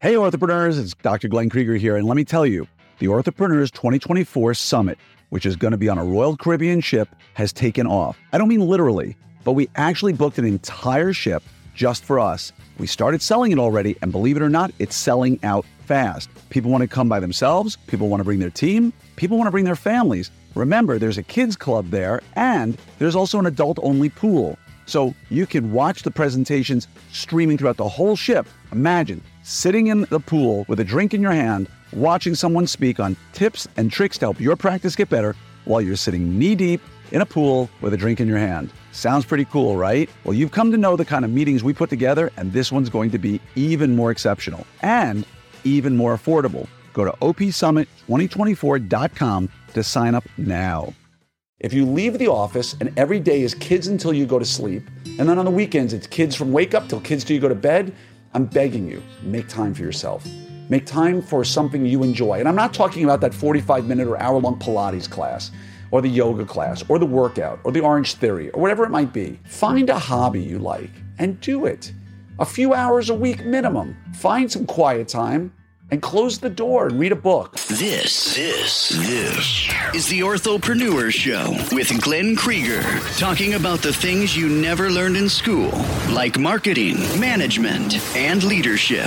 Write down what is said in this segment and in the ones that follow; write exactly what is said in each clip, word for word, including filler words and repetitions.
Hey, Orthopreneurs, it's Doctor Glenn Krieger here, and let me tell you, the Orthopreneurs twenty twenty-four Summit, which is going to be on a Royal Caribbean ship, has taken off. I don't mean literally, but we actually booked an entire ship just for us. We started selling it already, and believe it or not, it's selling out fast. People want to come by themselves, people want to bring their team, people want to bring their families. Remember, there's a kids club there, and there's also an adult-only pool. So you can watch the presentations streaming throughout the whole ship. Imagine sitting in the pool with a drink in your hand, watching someone speak on tips and tricks to help your practice get better while you're sitting knee-deep in a pool with a drink in your hand. Sounds pretty cool, right? Well, you've come to know the kind of meetings we put together, and this one's going to be even more exceptional and even more affordable. Go to O P summit twenty twenty-four dot com to sign up now. If you leave the office and every day is kids until you go to sleep, and then on the weekends it's kids from wake up till kids till you go to bed, I'm begging you, make time for yourself. Make time for something you enjoy. And I'm not talking about that forty-five minute or hour-long Pilates class, or the yoga class, or the workout, or the Orange Theory, or whatever it might be. Find a hobby you like and do it. A few hours a week minimum. Find some quiet time and close the door and read a book. This, this, this is the Orthopreneur Show with Glenn Krieger, talking about the things you never learned in school, like marketing, management, and leadership.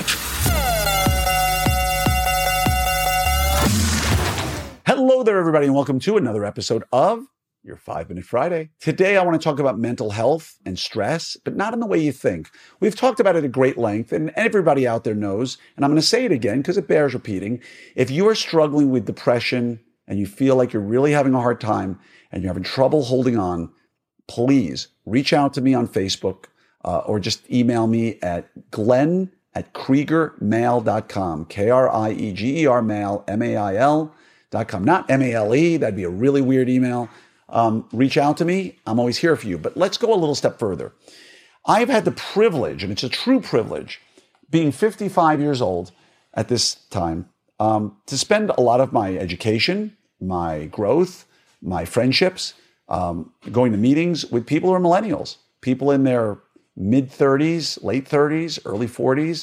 Hello there, everybody, and welcome to another episode of Your Five Minute Friday. Today, I want to talk about mental health and stress, but not in the way you think. We've talked about it at great length, and everybody out there knows, and I'm going to say it again because it bears repeating. If you are struggling with depression and you feel like you're really having a hard time and you're having trouble holding on, please reach out to me on Facebook uh, or just email me at glenn at krieger mail dot com, K R I E G E R mail, M A I L dot com. Not M A L E, that'd be a really weird email. Um, reach out to me. I'm always here for you. But let's go a little step further. I've had the privilege, and it's a true privilege, being fifty-five years old at this time, um, to spend a lot of my education, my growth, my friendships, um, going to meetings with people who are millennials, people in their mid-thirties, late thirties, early forties.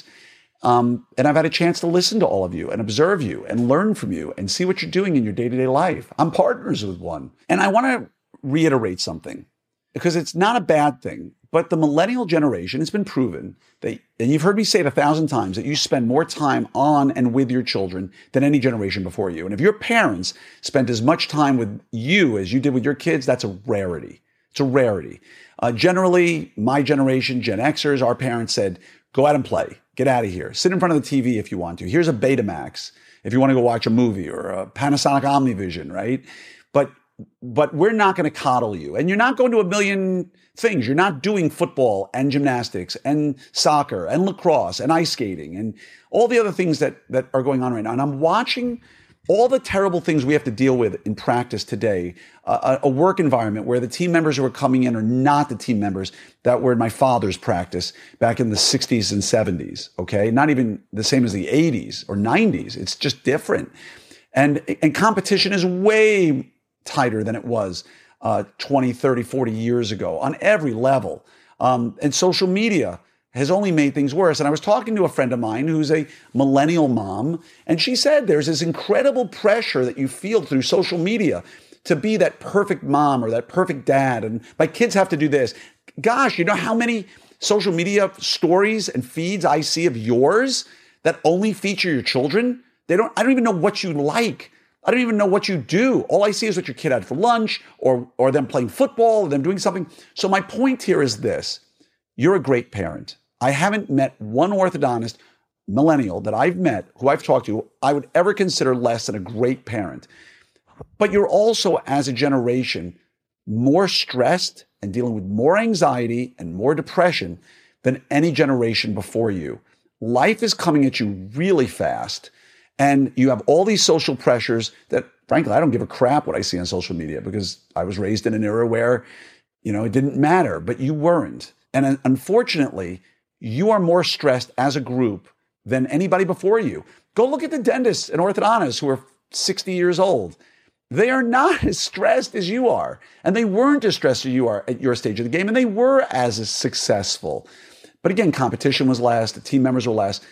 Um, and I've had a chance to listen to all of you and observe you and learn from you and see what you're doing in your day-to-day life. I'm partners with one. And I want to reiterate something because it's not a bad thing, but the millennial generation, it's been proven that, and you've heard me say it a thousand times, that you spend more time on and with your children than any generation before you. And if your parents spent as much time with you as you did with your kids, that's a rarity. It's a rarity. Uh, generally, my generation, Gen Xers, our parents said, go out and play. Get out of here. Sit in front of the T V if you want to. Here's a Betamax if you want to go watch a movie, or a Panasonic OmniVision, right? But but we're not going to coddle you. And you're not going to a million things. You're not doing football and gymnastics and soccer and lacrosse and ice skating and all the other things that, that are going on right now. And I'm watching all the terrible things we have to deal with in practice today, uh, a work environment where the team members who are coming in are not the team members that were in my father's practice back in the sixties and seventies, okay? Not even the same as the eighties or nineties. It's just different. And, and competition is way tighter than it was uh, twenty, thirty, forty years ago on every level. Um, and social media has only made things worse. And I was talking to a friend of mine who's a millennial mom, and she said there's this incredible pressure that you feel through social media to be that perfect mom or that perfect dad. And my kids have to do this. Gosh, you know how many social media stories and feeds I see of yours that only feature your children? They don't, I don't even know what you like. I don't even know what you do. All I see is what your kid had for lunch, or, or them playing football, or them doing something. So my point here is this. You're a great parent. I haven't met one orthodontist, millennial, that I've met, who I've talked to, I would ever consider less than a great parent. But you're also, as a generation, more stressed and dealing with more anxiety and more depression than any generation before you. Life is coming at you really fast, and you have all these social pressures that, frankly, I don't give a crap what I see on social media, because I was raised in an era where, you know, it didn't matter, but you weren't. And unfortunately, you are more stressed as a group than anybody before you. Go look at the dentists and orthodontists who are sixty years old. They are not as stressed as you are. And they weren't as stressed as you are at your stage of the game. And they were as successful. But again, competition was less. The team members were less.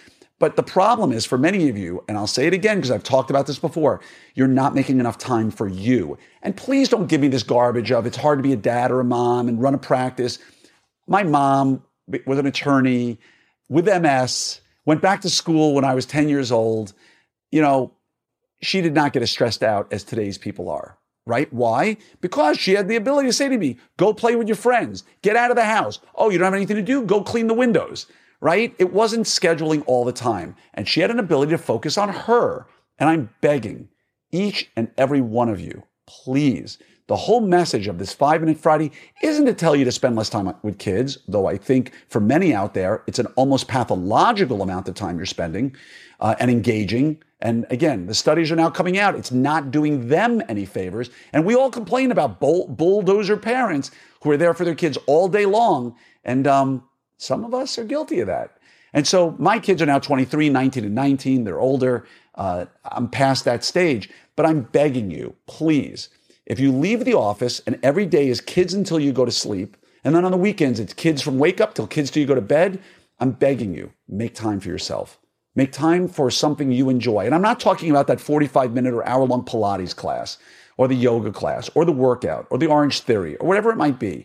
But the problem is for many of you, and I'll say it again because I've talked about this before, you're not making enough time for you. And please don't give me this garbage of it's hard to be a dad or a mom and run a practice. My mom was an attorney with M S, went back to school when I was ten years old. You know, she did not get as stressed out as today's people are, right? Why? Because she had the ability to say to me, go play with your friends, get out of the house. Oh, you don't have anything to do? Go clean the windows, right? It wasn't scheduling all the time. And she had an ability to focus on her. And I'm begging each and every one of you, please, the whole message of this Five Minute Friday isn't to tell you to spend less time with kids, though I think for many out there, it's an almost pathological amount of time you're spending uh, and engaging. And again, the studies are now coming out. It's not doing them any favors. And we all complain about bull- bulldozer parents who are there for their kids all day long. And um, some of us are guilty of that. And so my kids are now twenty-three, nineteen, and nineteen. They're older. Uh, I'm past that stage. But I'm begging you, please, if you leave the office and every day is kids until you go to sleep, and then on the weekends it's kids from wake up till kids till you go to bed, I'm begging you, make time for yourself. Make time for something you enjoy. And I'm not talking about that forty-five minute or hour long Pilates class or the yoga class or the workout or the Orange Theory or whatever it might be.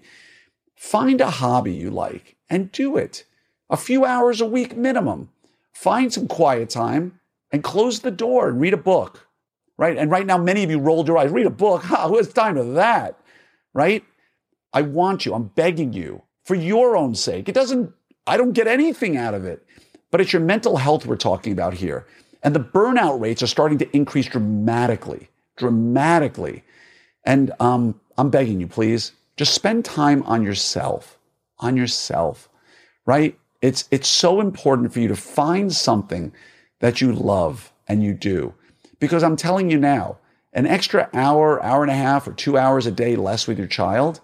Find a hobby you like and do it. A few hours a week minimum. Find some quiet time and close the door and read a book, right? And right now, many of you rolled your eyes. Read a book? Ha, who has time for that, right? I want you, I'm begging you, for your own sake. It doesn't, I don't get anything out of it. But it's your mental health we're talking about here. And the burnout rates are starting to increase dramatically, dramatically. And um, I'm begging you, please, just spend time on yourself, on yourself, right? It's, it's so important for you to find something that you love and you do. Because I'm telling you now, an extra hour, hour and a half, or two hours a day less with your child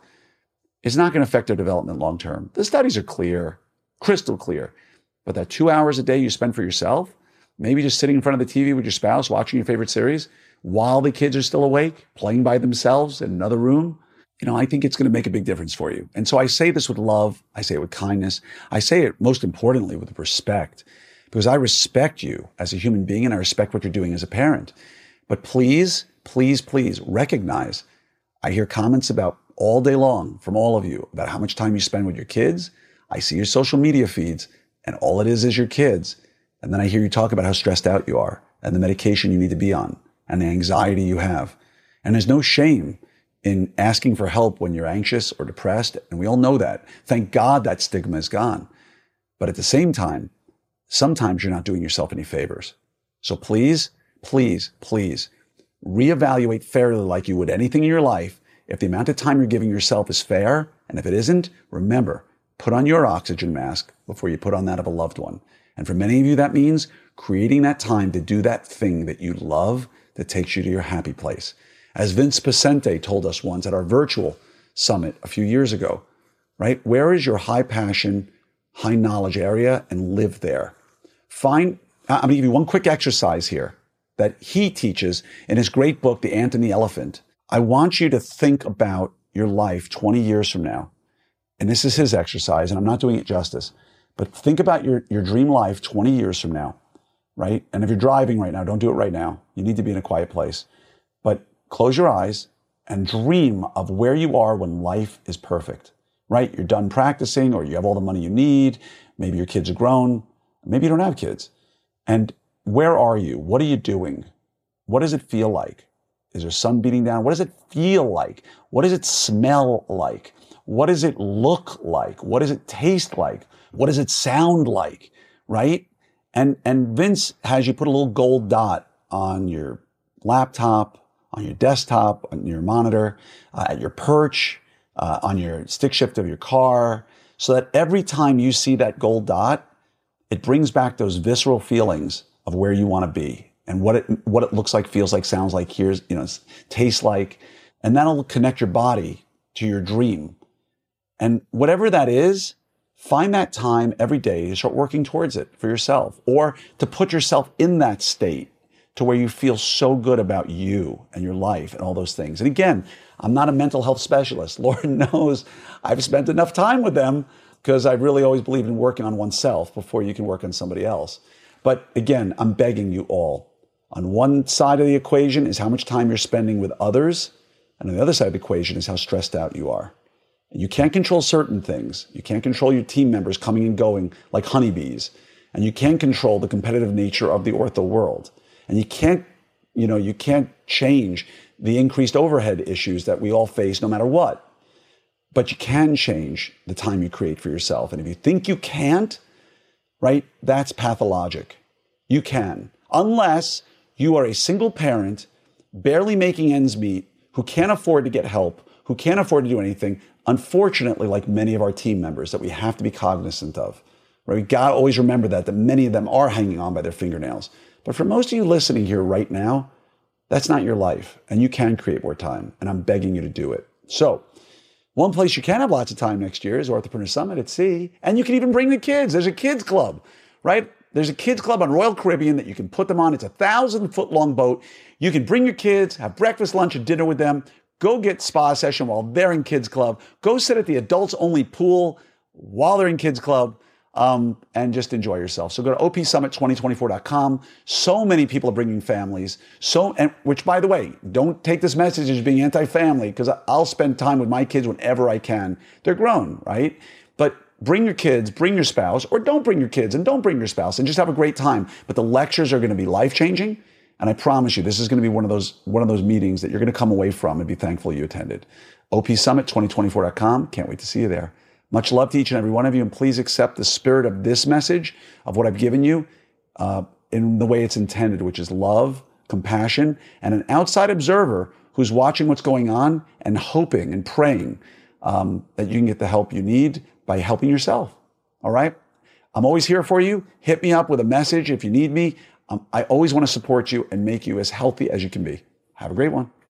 is not going to affect their development long term. The studies are clear, crystal clear. But that two hours a day you spend for yourself, maybe just sitting in front of the T V with your spouse, watching your favorite series, while the kids are still awake, playing by themselves in another room, you know, I think it's going to make a big difference for you. And so I say this with love. I say it with kindness. I say it most importantly with respect, because I respect you as a human being and I respect what you're doing as a parent. But please, please, please recognize, I hear comments about all day long from all of you about how much time you spend with your kids. I see your social media feeds. And all it is is your kids. And then I hear you talk about how stressed out you are and the medication you need to be on and the anxiety you have. And there's no shame in asking for help when you're anxious or depressed. And we all know that. Thank God that stigma is gone. But at the same time, sometimes you're not doing yourself any favors. So please, please, please reevaluate fairly like you would anything in your life. If the amount of time you're giving yourself is fair, and if it isn't, remember, put on your oxygen mask before you put on that of a loved one. And for many of you, that means creating that time to do that thing that you love that takes you to your happy place. As Vince Pacente told us once at our virtual summit a few years ago, right? Where is your high passion, high knowledge area, and live there? Find, I'm going to give you one quick exercise here that he teaches in his great book, The Ant and the Elephant. I want you to think about your life twenty years from now. And this is his exercise, and I'm not doing it justice, but think about your, your dream life twenty years from now, right? And if you're driving right now, don't do it right now. You need to be in a quiet place. But close your eyes and dream of where you are when life is perfect, right? You're done practicing, or you have all the money you need. Maybe your kids are grown. Maybe you don't have kids. And where are you? What are you doing? What does it feel like? Is there sun beating down? What does it feel like? What does it smell like? What does it look like? What does it taste like? What does it sound like? Right? And, and Vince has you put a little gold dot on your laptop, on your desktop, on your monitor, uh, at your perch, uh, on your stick shift of your car, so that every time you see that gold dot, it brings back those visceral feelings of where you want to be and what it, what it looks like, feels like, sounds like, hears, you know, tastes like, and that'll connect your body to your dream. And whatever that is, find that time every day to start working towards it for yourself, or to put yourself in that state to where you feel so good about you and your life and all those things. And again, I'm not a mental health specialist. Lord knows I've spent enough time with them because I really always believe in working on oneself before you can work on somebody else. But again, I'm begging you all. On one side of the equation is how much time you're spending with others. And on the other side of the equation is how stressed out you are. You can't control certain things. You can't control your team members coming and going like honeybees. And you can't control the competitive nature of the ortho world. And you can't, you know, you can't change the increased overhead issues that we all face no matter what. But you can change the time you create for yourself. And if you think you can't, right, that's pathologic. You can. Unless you are a single parent, barely making ends meet, who can't afford to get help, who can't afford to do anything, unfortunately, like many of our team members that we have to be cognizant of. Right? We got to always remember that, that many of them are hanging on by their fingernails. But for most of you listening here right now, that's not your life. And you can create more time. And I'm begging you to do it. So one place you can have lots of time next year is Orthopreneur Summit at Sea. And you can even bring the kids. There's a kids club, right? There's a kids club on Royal Caribbean that you can put them on. It's a thousand foot long boat. You can bring your kids, have breakfast, lunch, and dinner with them. Go get spa session while they're in kids club. Go sit at the adults only pool while they're in kids club. Um, and just enjoy yourself. So go to O P summit twenty twenty-four dot com. So many people are bringing families. So, and which, by the way, don't take this message as being anti-family, because I'll spend time with my kids whenever I can. They're grown, right? But bring your kids, bring your spouse, or don't bring your kids and don't bring your spouse, and just have a great time. But the lectures are going to be life-changing, and I promise you, this is going to be one of those one of those meetings that you're going to come away from and be thankful you attended. O P summit twenty twenty-four dot com. Can't wait to see you there. Much love to each and every one of you, and please accept the spirit of this message, of what I've given you, uh, in the way it's intended, which is love, compassion, and an outside observer who's watching what's going on and hoping and praying um, that you can get the help you need by helping yourself. All right? I'm always here for you. Hit me up with a message if you need me. Um, I always want to support you and make you as healthy as you can be. Have a great one.